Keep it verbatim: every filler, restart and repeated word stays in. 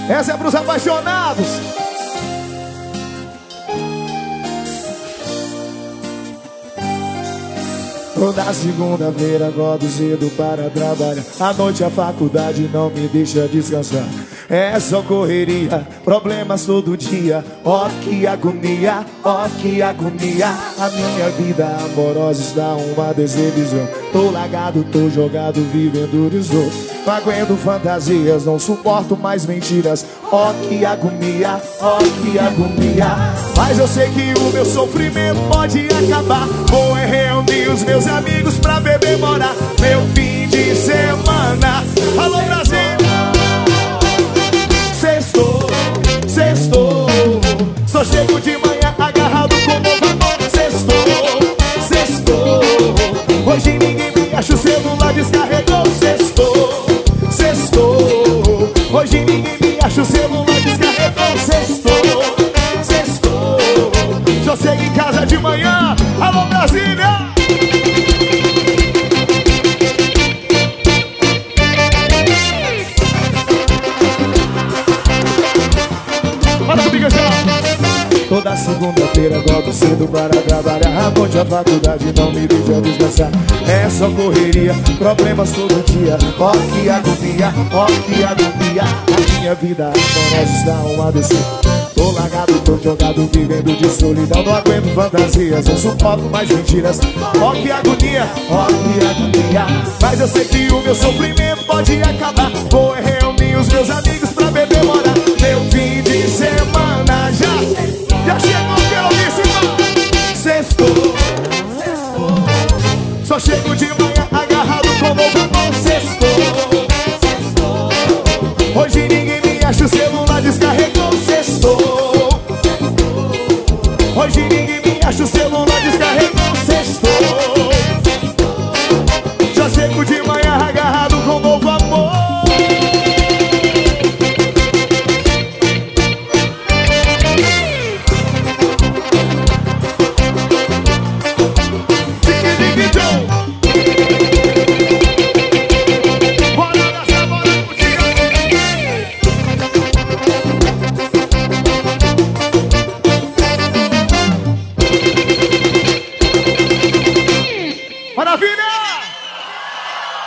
Essa é pros apaixonados. Toda segunda-feira acordo cedo para trabalhar. À noite a faculdade não me deixa descansar. É só correria, problemas todo dia. Ó que agonia, ó que agonia. A minha vida amorosa está uma decepção. Tô largado, tô jogado, vivendo desgosto. Não aguento fantasias, não suporto mais mentiras. Ó que agonia, ó que agonia. Mas eu sei que o meu sofrimento pode acabar. Vou é reunir os meus amigos pra beber, morar meu fim de semana. Alô Brasil! Sextou, sextou. Só chego de manhã agarrado com o meu amor. Sextou, sextou. Hoje ninguém me acha, o celular descarregou. Sextou, sextou. Hoje ninguém me acha, o celular descarregou. Sextou, sextou. Só chego em casa de manhã. Alô Brasília! Bora comigo, já! Toda segunda-feira acordo cedo para trabalhar. À noite a faculdade não me deixa descansar. É só correria, problemas todo dia. Ó que agonia, ó que agonia. A minha vida amorosa está uma decisão. Tô largado, tô jogado, vivendo de solidão. Não aguento fantasias, não suporto mais mentiras. Ó que agonia, ó que agonia. Mas eu sei que o meu sofrimento pode acabar.